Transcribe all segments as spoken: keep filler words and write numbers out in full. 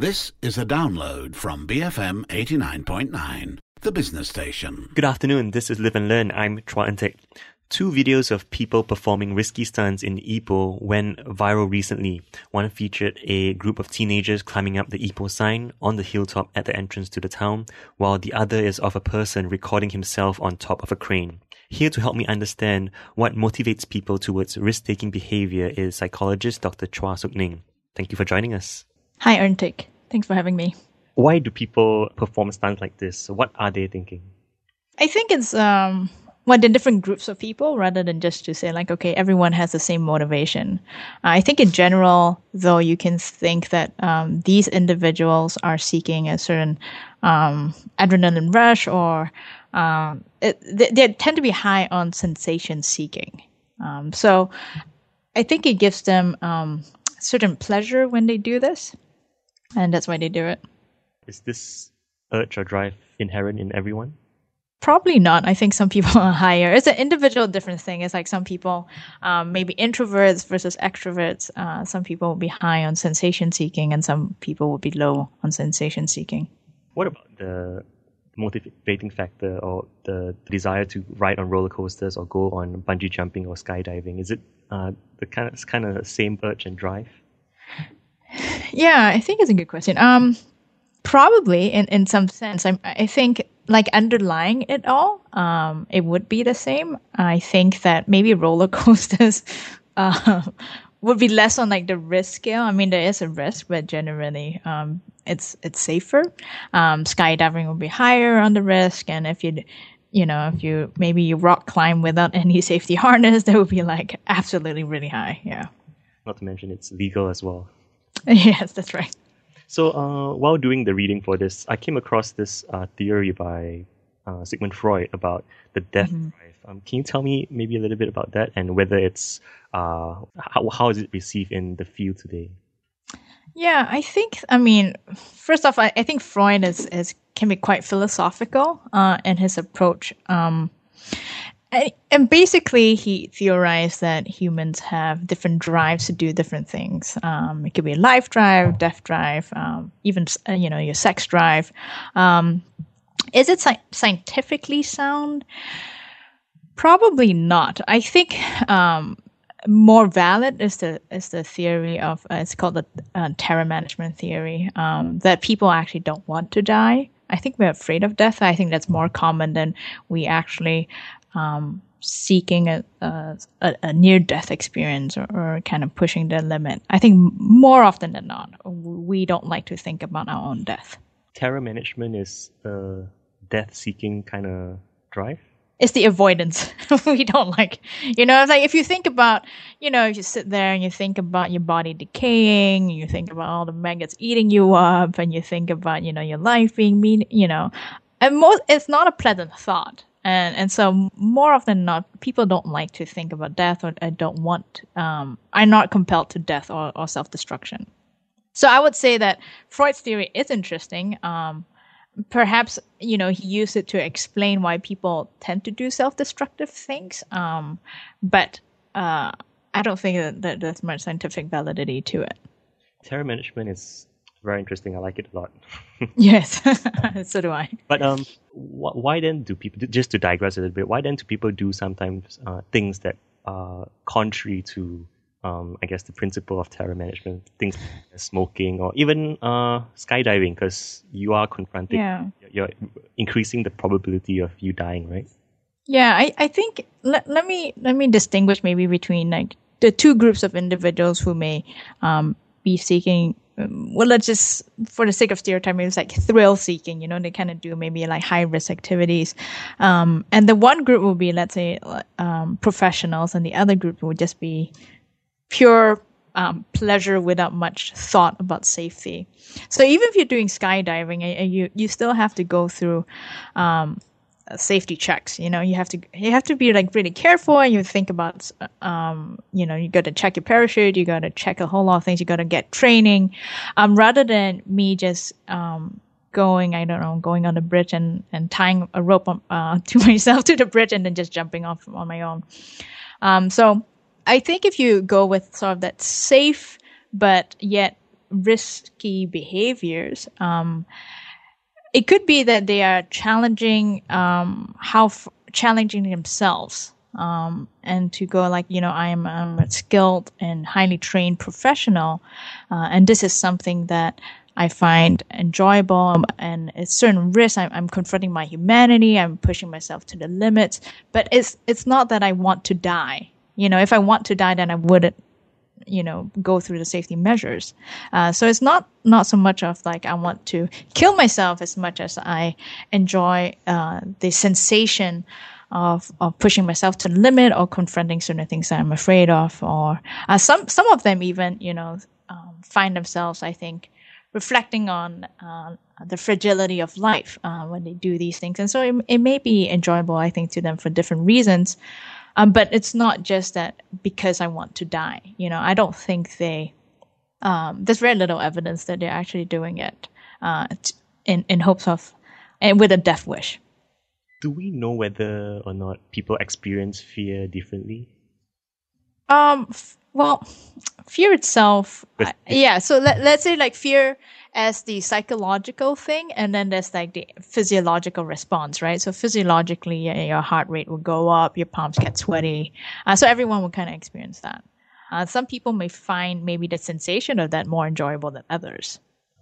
This is a download from B F M eighty-nine point nine, the business station. Good afternoon, this is Live and Learn. I'm Chua Entek. Two videos of people performing risky stunts in Ipoh went viral recently. One featured a group of teenagers climbing up the Ipoh sign on the hilltop at the entrance to the town, while the other is of a person recording himself on top of a crane. Here to help me understand what motivates people towards risk-taking behavior is psychologist Doctor Chua Suk Ning. Thank you for joining us. Hi, Erntik. Thanks for having me. Why do people perform stunts like this? What are they thinking? I think it's um, well, the different groups of people rather than just to say like, okay, everyone has the same motivation. Uh, I think in general, though, you can think that um, these individuals are seeking a certain um, adrenaline rush or um, it, they, they tend to be high on sensation seeking. Um, so I think it gives them um, certain pleasure when they do this. And that's why they do it. Is this urge or drive inherent in everyone? Probably not. I think some people are higher. It's an individual different thing. It's like some people, um, maybe introverts versus extroverts. Uh, some people will be high on sensation seeking and some people will be low on sensation seeking. What about the motivating factor or the desire to ride on roller coasters or go on bungee jumping or skydiving? Is it uh, the kind of, kind of same urge and drive? Yeah, I think it's a good question. Um, probably in, in some sense. I, I think like underlying it all, um, it would be the same. I think that maybe roller coasters uh, would be less on like the risk scale. I mean, there is a risk, but generally um, it's it's safer. Um, skydiving will be higher on the risk, and if you you know if you maybe you rock climb without any safety harness, that would be like absolutely really high. Yeah. Not to mention it's legal as well. Yes, that's right. So uh, while doing the reading for this, I came across this uh, theory by uh, Sigmund Freud about the death Mm-hmm. drive. Um, can you tell me maybe a little bit about that and whether it's uh, how how is it received in the field today? Yeah, I think. I mean, first off, I, I think Freud is, is can be quite philosophical uh, in his approach. Um, And, and basically, he theorized that humans have different drives to do different things. Um, it could be a life drive, death drive, um, even uh, you know your sex drive. Um, is it sci- scientifically sound? Probably not. I think um, more valid is the is the theory of uh, it's called the uh, terror management theory um, that people actually don't want to die. I think we're afraid of death. I think that's more common than we actually. Um, seeking a, a, a near-death experience or, or kind of pushing the limit. I think more often than not, we don't like to think about our own death. Terror management is a death-seeking kind of drive? It's the avoidance we don't like. You know, it's like if you think about, you know, if you sit there and you think about your body decaying, you think about all the maggots eating you up, and you think about, you know, your life being mean, you know, and most, it's not a pleasant thought. And and so more often than not, people don't like to think about death or, or don't want, um, are not compelled to death or, or self-destruction. So I would say that Freud's theory is interesting. Um, perhaps, you know, he used it to explain why people tend to do self-destructive things. Um, but uh, I don't think that, that there's much scientific validity to it. Terror management is very interesting. I like it a lot. Yes, so do I. But um, wh- why then do people, just to digress a little bit, why then do people do sometimes uh, things that are contrary to, um, I guess, the principle of terror management? Things like smoking or even uh, skydiving, because you are confronting, Yeah. you're increasing the probability of you dying, right? Yeah, I, I think, let, let me let me distinguish maybe between like the two groups of individuals who may um, be seeking, um, well, let's just, for the sake of stereotyping, it's like thrill seeking, you know, they kind of do maybe like high risk activities. Um, and the one group will be, let's say, um, professionals, and the other group would just be pure um, pleasure without much thought about safety. So even if you're doing skydiving, uh, you, you still have to go through um, safety checks. You know, you have to you have to be like really careful, and you think about, um, you know, you got to check your parachute, you got to check a whole lot of things, you got to get training, um, rather than me just um, going, I don't know, going on the bridge and, and tying a rope on, uh, to myself to the bridge and then just jumping off on my own. Um, so I think if you go with sort of that safe but yet risky behaviors, um, it could be that they are challenging um, how f- challenging themselves. Um, and to go like, you know, I'm, I'm a skilled and highly trained professional, uh, and this is something that I find enjoyable, and it's certain risks. I'm, I'm confronting my humanity. I'm pushing myself to the limits, but it's it's not that I want to die. You know, if I want to die, then I wouldn't, you know, go through the safety measures. Uh, so it's not not so much of like I want to kill myself as much as I enjoy uh, the sensation of of pushing myself to the limit or confronting certain things that I'm afraid of, or uh, some some of them even, you know, um, find themselves, I think, reflecting on uh, the fragility of life uh, when they do these things, and so it, it may be enjoyable, I think, to them for different reasons. Um, but it's not just that because I want to die. You know, I don't think they. Um, there's very little evidence that they're actually doing it uh, in in hopes of, and with a death wish. Do we know whether or not people experience fear differently? Um. F- well, fear itself, uh, yeah. So let let's say like fear as the psychological thing, and then there's like the physiological response, right? So physiologically, yeah, your heart rate will go up, your palms get sweaty. Uh, so everyone will kind of experience that. Uh, some people may find maybe the sensation of that more enjoyable than others.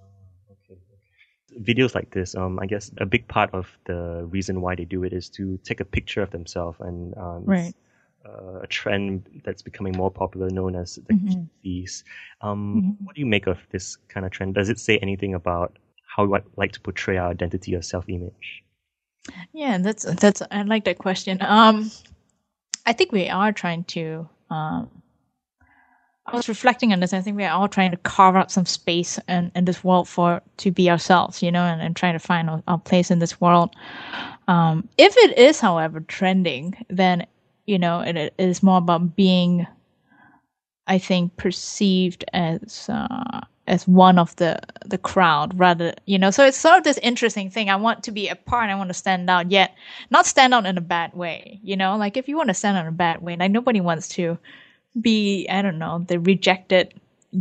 Videos like this, um, I guess a big part of the reason why they do it is to take a picture of themselves, and um, right. uh, a trend that's becoming more popular known as the mm-hmm. keepies. Um, mm-hmm. What do you make of this kind of trend? Does it say anything about how we like to portray our identity or self-image? Yeah, that's that's. I like that question. Um, I think we are trying to. Um, I was reflecting on this. I think we are all trying to carve out some space in, in this world for to be ourselves, you know, and, and trying to find our, our place in this world. Um, if it is, however, trending, then, you know, it, it is more about being, I think, perceived as uh, as one of the the crowd, rather, you know. So it's sort of this interesting thing. I want to be a part. I want to stand out, yet not stand out in a bad way, you know. Like if you want to stand out in a bad way, like nobody wants to be, I don't know, the rejected,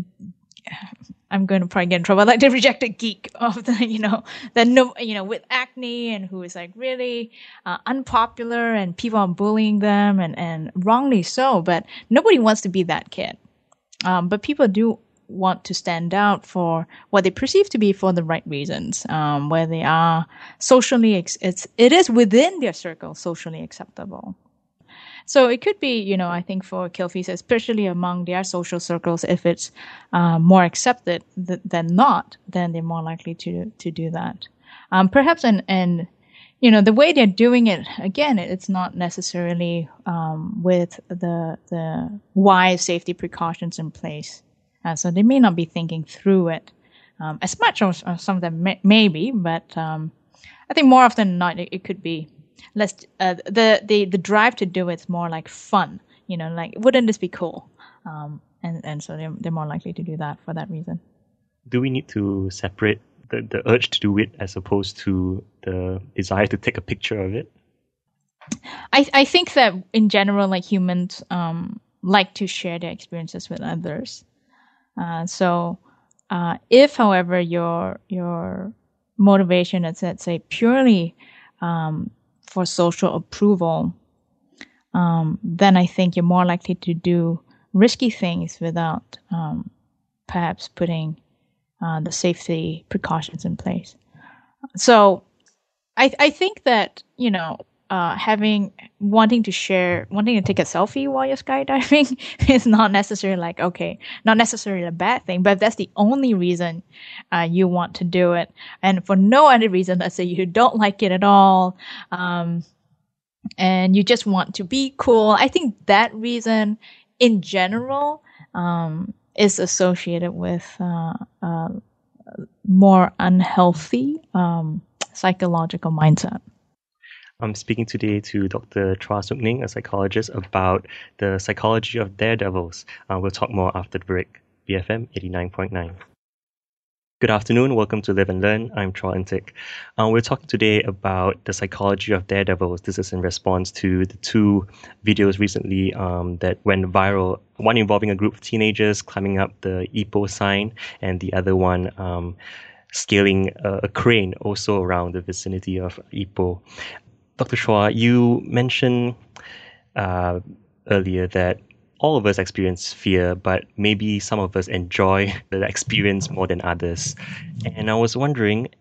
I'm going to probably get in trouble, like the rejected geek of the, you know, that no, you know, with acne and who is like really uh, unpopular and people are bullying them, and, and wrongly so, but nobody wants to be that kid. Um, but people do want to stand out for what they perceive to be for the right reasons, um, where they are socially, ex- it's, it is within their circle socially acceptable. So it could be, you know, I think for Kilfies, especially among their social circles, if it's uh, more accepted th- than not, then they're more likely to to do that. Um, perhaps, and and you know, the way they're doing it, again, it's not necessarily um, with the the wise safety precautions in place. Uh, so they may not be thinking through it um, as much, or, or some of them may, maybe, but um, I think more often than not, it, it could be. Let's uh, the the the drive to do it's more like fun, you know, like wouldn't this be cool? Um, and and so they're they're more likely to do that for that reason. Do we need to separate the the urge to do it as opposed to the desire to take a picture of it? I I think that in general, like humans um like to share their experiences with others. Uh, so uh, if, however, your your motivation is, let's say, purely um, for social approval, um, then I think you're more likely to do risky things without um, perhaps putting uh, the safety precautions in place. So I, I think that, you know, uh, having, wanting to share, wanting to take a selfie while you're skydiving is not necessarily like, okay, not necessarily a bad thing, but if that's the only reason uh, you want to do it, and for no other reason, let's say you don't like it at all, um, and you just want to be cool, I think that reason in general um, is associated with uh, uh, more unhealthy um, psychological mindset. I'm speaking today to Doctor Chua Sook Ning, a psychologist, about the psychology of daredevils. Uh, we'll talk more after the break. B F M eighty-nine point nine. Good afternoon. Welcome to Live and Learn. I'm Troy Antic. Uh, we're talking today about the psychology of daredevils. This is in response to the two videos recently um, that went viral. One involving a group of teenagers climbing up the Ipoh sign, and the other one um, scaling a, a crane also around the vicinity of Ipoh. Doctor Chua, you mentioned uh, earlier that all of us experience fear, but maybe some of us enjoy the experience more than others. And I was wondering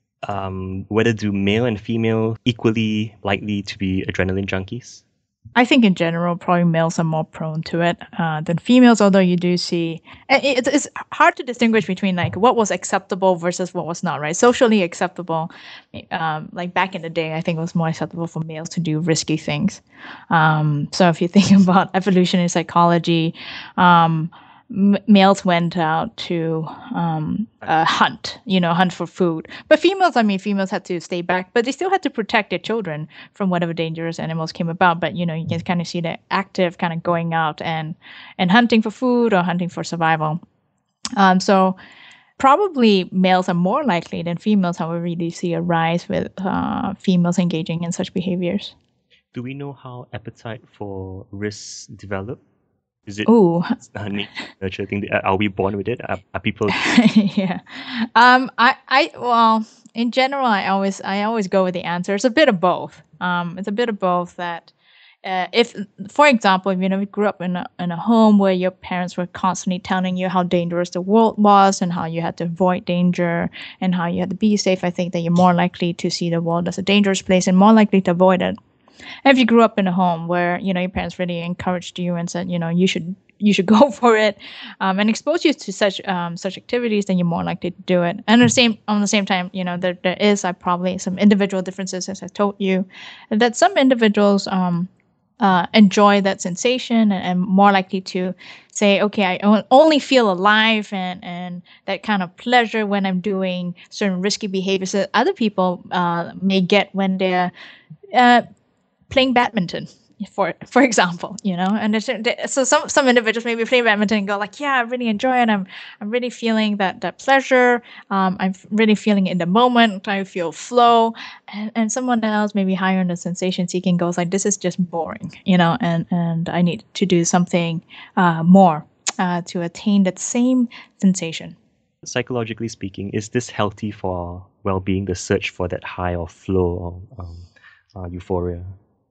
um, whether do male and female equally likely to be adrenaline junkies? I think in general, probably males are more prone to it uh, than females. Although you do see, and it, it's hard to distinguish between like what was acceptable versus what was not. Right, socially acceptable, um, like back in the day, I think it was more acceptable for males to do risky things. Um, so if you think about evolutionary psychology, um, m- males went out to um, uh, hunt, you know, hunt for food. But females, I mean, females had to stay back, but they still had to protect their children from whatever dangerous animals came about. But you know, you can kind of see the active kind of going out and and hunting for food or hunting for survival. Um, so probably males are more likely than females. However, you do see a rise with uh, females engaging in such behaviors. Do we know how appetite for risks develop? Is it Ooh, a nature nurture thing? Are we born with it? Are, are people? yeah. Um, I, I, well, in general, I always, I always go with the answer. It's a bit of both. Um, it's a bit of both that, uh, if, for example, if you know, you grew up in a, in a home where your parents were constantly telling you how dangerous the world was and how you had to avoid danger and how you had to be safe, I think that you're more likely to see the world as a dangerous place and more likely to avoid it. And if you grew up in a home where you know your parents really encouraged you and said you know you should you should go for it, um, and expose you to such um, such activities, then you're more likely to do it. And at the same on the same time, you know there there is uh, probably some individual differences, as I told you, that some individuals um, uh, enjoy that sensation and, and more likely to say, okay, I on- only feel alive and and that kind of pleasure when I'm doing certain risky behaviors that other people uh, may get when they're uh, playing badminton, for for example, you know, and it's, so some some individuals maybe play badminton and go like, yeah, I really enjoy it. I'm I'm really feeling that that pleasure. Um, I'm really feeling it in the moment. I feel flow, and, and someone else maybe higher in the sensation seeking goes like, this is just boring, you know, and and I need to do something uh, more uh, to attain that same sensation. Psychologically speaking, is this healthy for well-being? The search for that high or flow or um, uh, euphoria.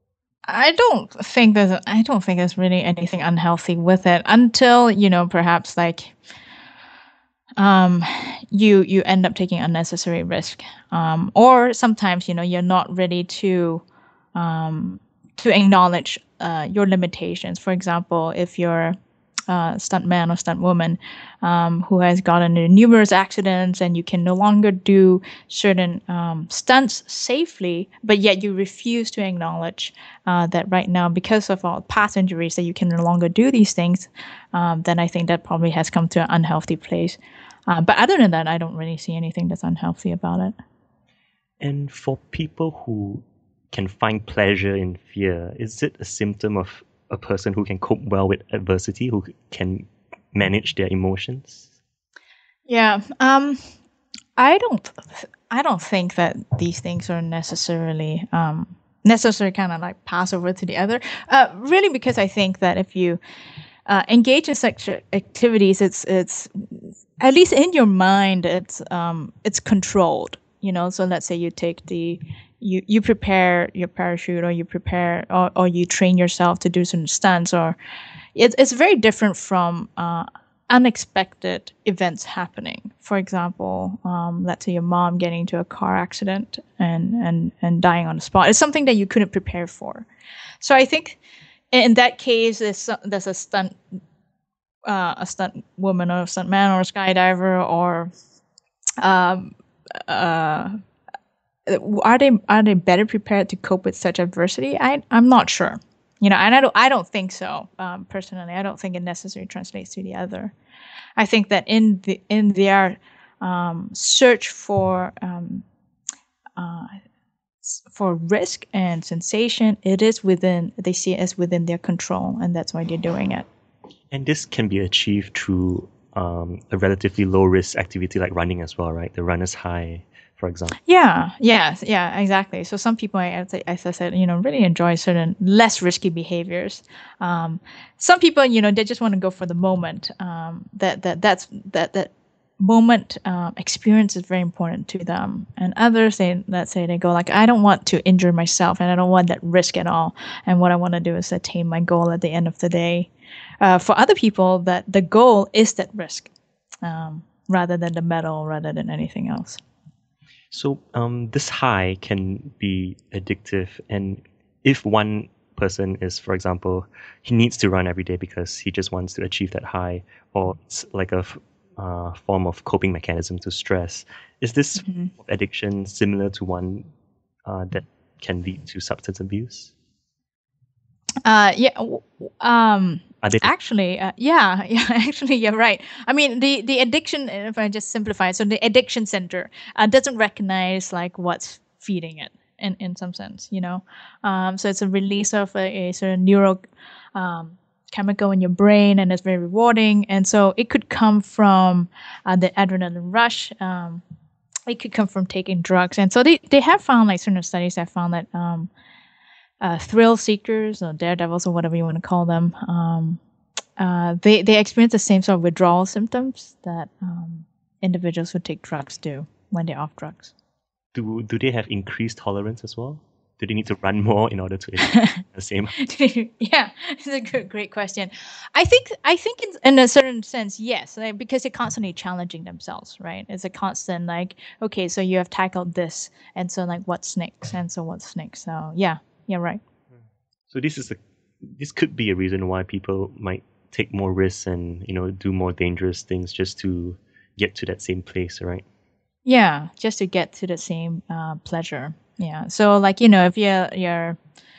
I don't think there's I don't think there's really anything unhealthy with it until, you know, perhaps like um you you end up taking unnecessary risk. Um or sometimes, you know, you're not ready to um to acknowledge uh your limitations. For example, if you're uh, stunt man or stunt woman um, who has gotten into numerous accidents and you can no longer do certain um, stunts safely, but yet you refuse to acknowledge uh, that right now, because of all past injuries, that you can no longer do these things, um, then I think that probably has come to an unhealthy place. Uh, but other than that, I don't really see anything that's unhealthy about it. And for people who can find pleasure in fear, is it a symptom of a person who can cope well with adversity, who can manage their emotions? Yeah, um, I don't, I don't think that these things are necessarily um, necessarily kind of like pass over to the other. Uh, really, because I think that if you uh, engage in such activities, it's it's at least in your mind, it's um, it's controlled. You know, so let's say you take the you you prepare your parachute, or you prepare or, or you train yourself to do some stunts, or it's it's very different from uh, unexpected events happening. For example, um, let's say your mom getting into a car accident and and and dying on the spot. It's something that you couldn't prepare for. So I think in that case, there's there's a stunt uh, a stunt woman or a stunt man or a skydiver or um, uh, are they are they better prepared to cope with such adversity? I I'm not sure. You know, and I don't I don't think so. Um, personally, I don't think it necessarily translates to the other. I think that in the in their um, search for um, uh, for risk and sensation, it is within they see it as within their control, and that's why they're doing it. And this can be achieved through um, a relatively low risk activity like running as well, right? The runner's high, for example. Yeah, yeah, yeah, exactly. So some people, as I, as I said, you know, really enjoy certain less risky behaviors. Um, some people, you know, they just want to go for the moment. Um, that that that's that that moment um, experience is very important to them. And others, they let's say they go like, I don't want to injure myself, and I don't want that risk at all. And what I want to do is attain my goal at the end of the day. Uh, for other people, that the goal is that risk, um, rather than the medal, rather than anything else. So um, this high can be addictive, and if one person is, for example, he needs to run every day because he just wants to achieve that high, or it's like a uh, form of coping mechanism to stress, is this Mm-hmm. addiction similar to one uh, that can lead to substance abuse? Uh, yeah. Um, Are they actually, uh, yeah, yeah. Actually, you're right. I mean, the the addiction. If I just simplify, so the addiction center uh, doesn't recognize like what's feeding it in in some sense, you know. Um, so it's a release of a, a sort of neuro um, chemical in your brain, and it's very rewarding. And so it could come from uh, the adrenaline rush. Um, it could come from taking drugs, and so they they have found like certain studies have found that. Um, Uh, thrill seekers or daredevils or whatever you want to call them, um, uh, they they experience the same sort of withdrawal symptoms that um, individuals who take drugs do when they're off drugs. do do they have increased tolerance as well? Do they need to run more in order to achieve the same? Yeah, it's a good, great question. I think I think in, in a certain sense, yes, like, because they're constantly challenging themselves, right? It's a constant like, okay, so you have tackled this, and so like, what's next, and so what's next. So yeah, yeah, right. So this is a this could be a reason why people might take more risks and, you know, do more dangerous things just to get to that same place, right? Yeah, just to get to the same uh, pleasure. Yeah. So like, you know, if you're you're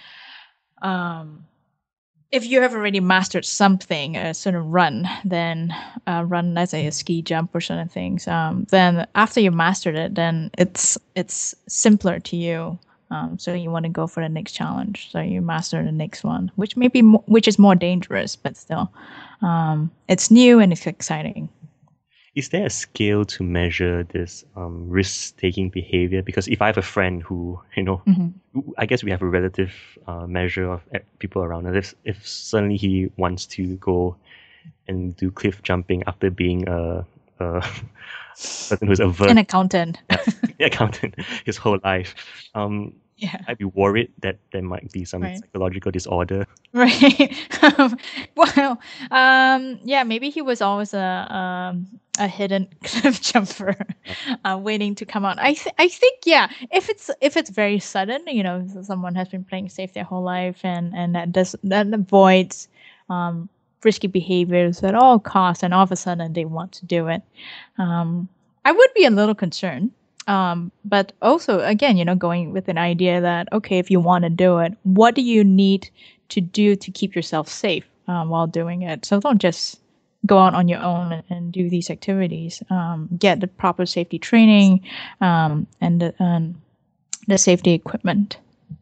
um if you have already mastered something, a certain run, then uh, run, let's say a ski jump or certain things, um, then after you mastered it, then it's it's simpler to you. Um, so you want to go for the next challenge. So you master the next one, which may be mo- which is more dangerous, but still, um, it's new and it's exciting. Is there a scale to measure this um, risk-taking behavior? Because if I have a friend who, you know, Mm-hmm. I guess we have a relative uh, measure of e- people around us. If, if suddenly he wants to go and do cliff jumping after being a, a person who's averse An accountant. to accountant his whole life, um, Yeah. I'd be worried that there might be some Right. psychological disorder. Right. Um, well, um, yeah, maybe he was always a um, a hidden cliff jumper, uh, waiting to come out. I th- I think yeah, if it's if it's very sudden, you know, someone has been playing safe their whole life and and that does that avoids um, risky behaviors at all costs, and all of a sudden they want to do it. Um, I would be a little concerned. Um, but also, again, you know, going with an idea that, okay, if you want to do it, what do you need to do to keep yourself safe um, while doing it? So don't just go out on your own and, and do these activities. Um, get the proper safety training um, and, the, and the safety equipment.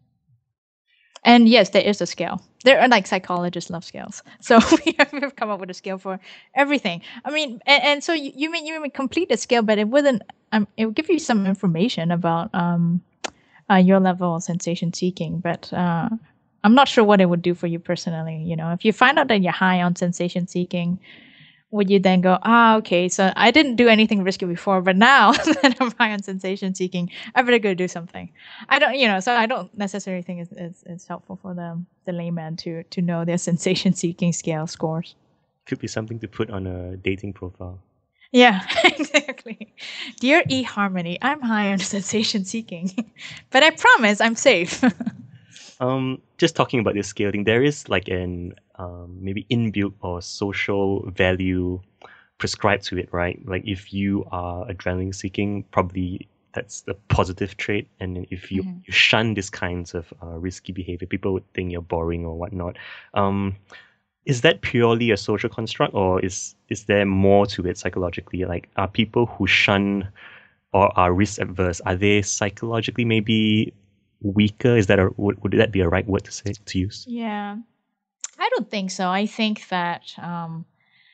And yes, there is a scale. There are like psychologists love scales, so we have come up with a scale for everything. I mean, and, and so you, you may you may complete a scale, but it wouldn't. Um, it will give you some information about um, uh, your level of sensation seeking, but uh, I'm not sure what it would do for you personally. You know, if you find out that you're high on sensation seeking, would you then go, ah, okay, so I didn't do anything risky before, but now that I'm high on sensation seeking, I better go do something. I don't, you know, so I don't necessarily think it's, it's, it's helpful for the, the layman to, to know their sensation seeking scale scores. Could be something to put on a dating profile. Yeah, exactly. Dear eHarmony, I'm high on sensation seeking, but I promise I'm safe. Um, just talking about this scale thing, there is like an um, maybe inbuilt or social value prescribed to it, right? Like if you are adrenaline seeking, probably that's the positive trait, and then if you, Mhm. you shun these kinds of uh, risky behavior, people would think you're boring or whatnot. Um, is that purely a social construct, or is is there more to it psychologically? Like, are people who shun or are risk adverse, are they psychologically maybe weaker? Is that a would, would that be a right word to say to use? Yeah, I don't think so. I think that um,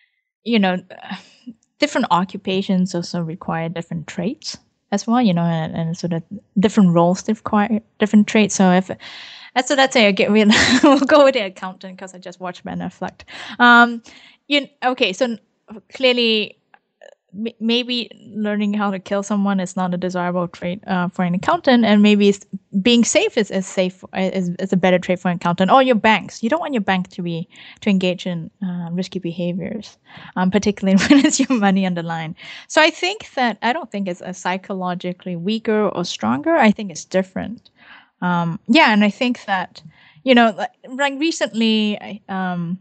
you know, different occupations also require different traits as well, you know, and, and sort of different roles they require different traits. So if that's so that's it. Get we'll, we'll go with the accountant because I just watched Ben Affleck. Um, you okay? So clearly, m- maybe learning how to kill someone is not a desirable trait uh, for an accountant, and maybe it's, being safe is, is safe is, is a better trait for an accountant. Or your banks. You don't want your bank to be to engage in uh, risky behaviors, um, particularly when it's your money on the line. So I think that I don't think it's a psychologically weaker or stronger. I think it's different. Um, yeah, and I think that, you know, like, like recently, I, um,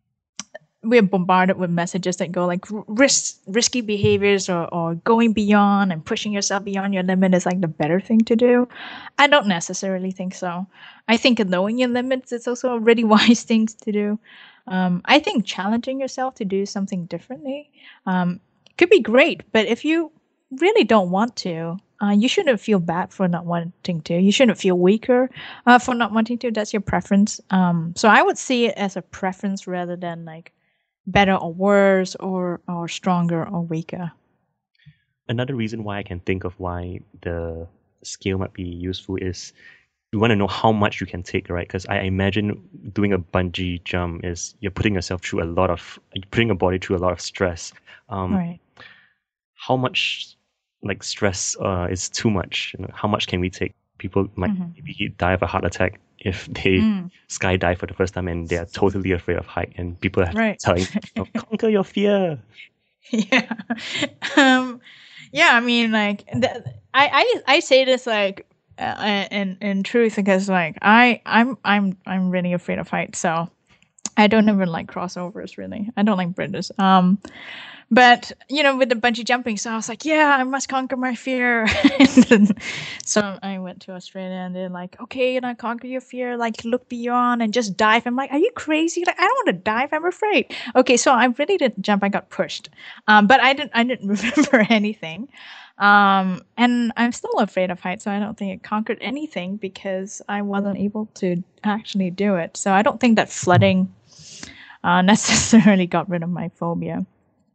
we're bombarded with messages that go like risk, risky behaviors or, or going beyond and pushing yourself beyond your limit is like the better thing to do. I don't necessarily think so. I think knowing your limits is also a really wise thing to do. Um, I think challenging yourself to do something differently um, could be great, but if you really don't want to, Uh, you shouldn't feel bad for not wanting to. You shouldn't feel weaker uh, for not wanting to. That's your preference. Um, so I would see it as a preference rather than like better or worse or or stronger or weaker. Another reason why I can think of why the scale might be useful is you want to know how much you can take, right? Because I imagine doing a bungee jump is you're putting yourself through a lot of, you're putting your body through a lot of stress. Um, Right. How much like stress uh, is too much? You know, how much can we take? People might Mhm. maybe die of a heart attack if they Mm. skydive for the first time and they are totally afraid of height, and people are Right. telling them, conquer your fear. Yeah. um, yeah. I mean, like, th- I, I, I say this like, uh, in in truth because like I, I'm, I'm, I'm really afraid of heights. So I don't even like crossovers. Really, I don't like bridges. Um, but you know, with the bungee jumping, so I was like, yeah, I must conquer my fear. And then, so I went to Australia, and they're like, okay, you know, conquer your fear, like look beyond and just dive. I'm like, are you crazy? Like, I don't want to dive. I'm afraid. Okay, so I really didn't jump. I got pushed, um, but I didn't. I didn't remember anything. Um, and I'm still afraid of heights, so I don't think it conquered anything because I wasn't able to actually do it. So I don't think that flooding uh, necessarily got rid of my phobia.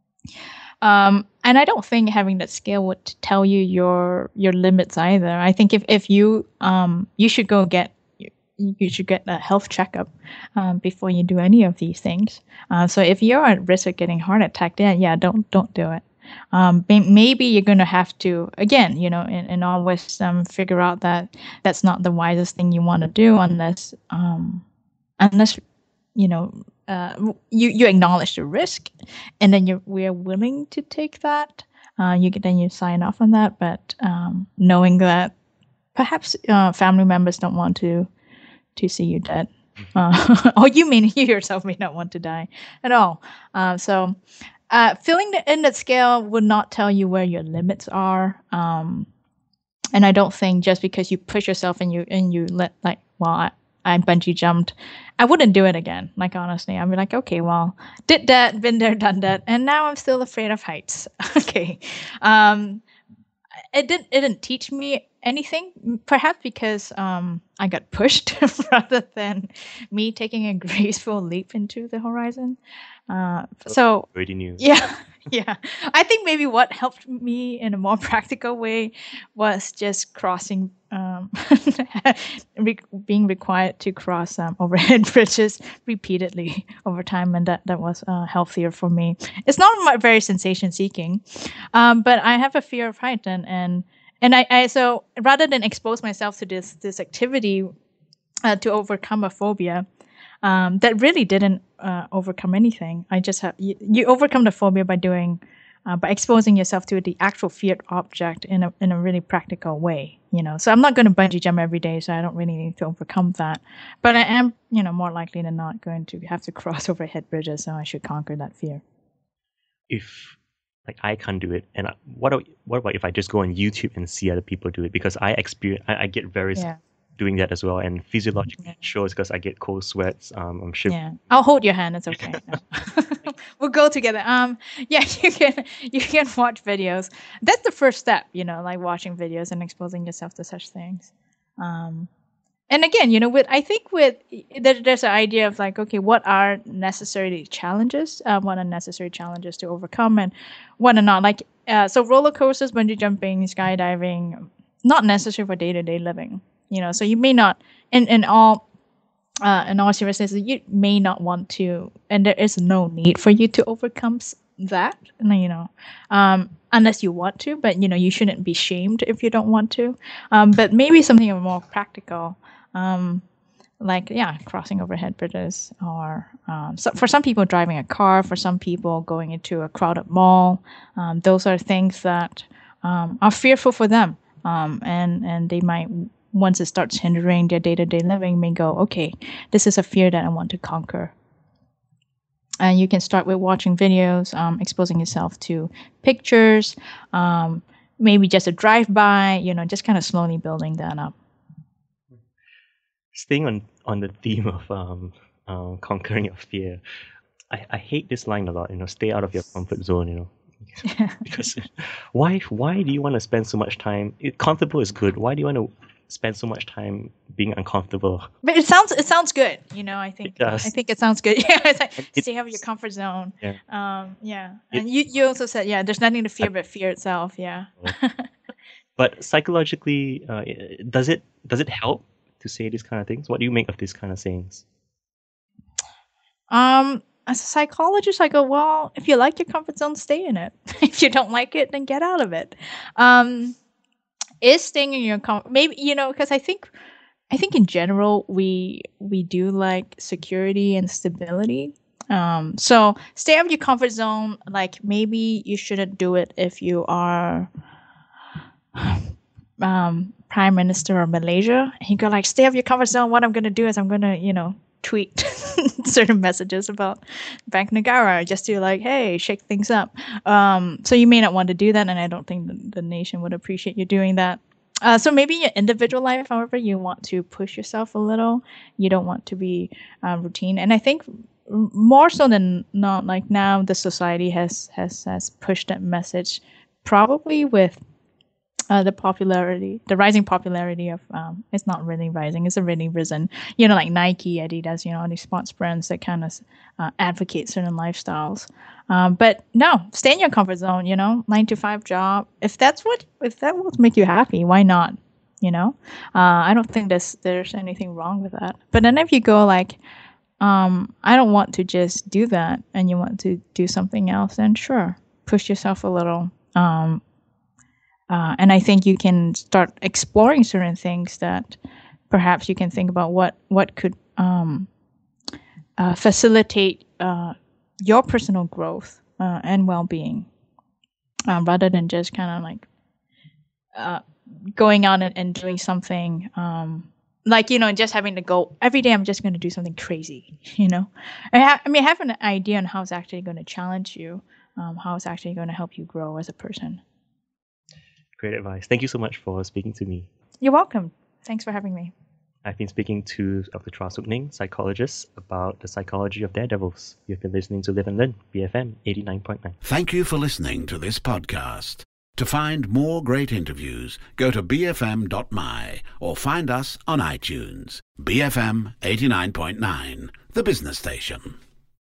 Um, and I don't think having that scale would tell you your your limits either. I think if if you um you should go get you should get a health checkup um, before you do any of these things. Uh, so if you're at risk of getting heart attack, then yeah, don't don't do it. Um, may- maybe you're going to have to again, you know, in, in all wisdom, figure out that that's not the wisest thing you want to do unless um, unless you know uh, you you acknowledge the risk, and then you we're willing to take that. Uh, you can then you sign off on that, but um, knowing that perhaps uh, family members don't want to to see you dead, uh, or you may you yourself may not want to die at all. Uh, so. Uh, filling the, in that scale would not tell you where your limits are. Um, and I don't think just because you push yourself and you and you let like well I, I bungee jumped, I wouldn't do it again. Like honestly, I'd be like, okay, well, did that, been there, done that, and now I'm still afraid of heights. Okay, um, it didn't it didn't teach me anything. Perhaps because um I got pushed rather than me taking a graceful leap into the horizon. Uh, so Already knew. yeah, yeah. I think maybe what helped me in a more practical way was just crossing, um, re- being required to cross um, overhead bridges repeatedly over time, and that that was uh, healthier for me. It's not my, very sensation seeking, um, but I have a fear of height, and and and I, I so rather than expose myself to this this activity uh, to overcome a phobia. Um, that really didn't uh, overcome anything. I just have you, you overcome the phobia by doing uh, by exposing yourself to the actual feared object in a in a really practical way. You know, so I'm not going to bungee jump every day, so I don't really need to overcome that. But I am, you know, more likely than not going to have to cross overhead bridges, so I should conquer that fear. If like I can't do it, and I, what about, what about if I just go on YouTube and see other people do it? Because I experience, I, I get very Yeah. doing that as well, and physiologically it shows because I get cold sweats. Um, I'm sure. Yeah, I'll hold your hand. It's okay. No. We'll go together. Um, yeah, you can you can watch videos. That's the first step, you know, like watching videos and exposing yourself to such things. Um, and again, you know, with I think with there, there's an idea of like, okay, what are necessary challenges? Uh, what are necessary challenges to overcome, and what are not? Like, uh, so roller coasters, bungee jumping, skydiving, not necessary for day to day living. You know, so you may not, in in all, uh, in all seriousness, you may not want to, and there is no need for you to overcome that. You know, um, unless you want to, but you know, you shouldn't be shamed if you don't want to. Um, but maybe something more practical. Um, like, yeah, crossing overhead bridges, or um, so for some people, driving a car, for some people, going into a crowded mall. Um, those are things that um, are fearful for them. Um, and, and they might, once it starts hindering their day-to-day living, may go, okay, this is a fear that I want to conquer. And you can start with watching videos, um, exposing yourself to pictures, um, maybe just a drive-by, you know, just kind of slowly building that up. Staying on, on the theme of um, uh, conquering your fear, I, I hate this line a lot, you know, stay out of your comfort zone, you know. Because why why do you want to spend so much time? It, comfortable is good. Why do you want to spend so much time being uncomfortable? But it sounds it sounds good, you know. I think it does. I think it sounds good. Yeah, it's like it, stay out of your comfort zone. Yeah. Um. Yeah. It, and you you also said, yeah, there's nothing to fear I, but fear itself. Yeah. But psychologically, uh, does it does it help to say these kind of things? What do you make of these kind of sayings? Um. As a psychologist, I go, well, if you like your comfort zone, stay in it. If you don't like it, then get out of it. Um, is staying in your comfort, maybe, you know, because I think, I think in general, we we do like security and stability. Um, so stay out of your comfort zone. Like, maybe you shouldn't do it if you are um, Prime Minister of Malaysia. And you go like, stay out of your comfort zone. What I'm going to do is I'm going to, you know, tweet certain messages about Bank Negara just to like, hey, shake things up. Um, so you may not want to do that, and I don't think the, the nation would appreciate you doing that. Uh, so maybe your individual life, however, you want to push yourself a little. You don't want to be uh, routine. And I think more so than not, like now the society has has has pushed that message, probably with Uh, the popularity, the rising popularity of, um, it's not really rising, it's already risen. You know, like Nike, Adidas, you know, all these sports brands that kind of uh, advocate certain lifestyles. Um, but no, stay in your comfort zone, you know, nine to five job. If that's what, if that will make you happy, why not? You know, uh, I don't think there's, there's anything wrong with that. But then if you go like, um, I don't want to just do that, and you want to do something else, then sure, push yourself a little. Um, Uh, and I think you can start exploring certain things that perhaps you can think about what, what could um, uh, facilitate uh, your personal growth uh, and well-being, um, rather than just kind of like uh, going out and, and doing something um, like, you know, just having to go every day, I'm just going to do something crazy, you know. I, ha- I mean, have an idea on how it's actually going to challenge you, um, how it's actually going to help you grow as a person. Great advice. Thank you so much for speaking to me. You're welcome. Thanks for having me. I've been speaking to Doctor Chua Sook Ning, psychologist, about the psychology of daredevils. You've been listening to Live and Learn, B F M eighty-nine point nine. Thank you for listening to this podcast. To find more great interviews, go to b f m dot m y or find us on iTunes. B F M eighty-nine point nine, the business station.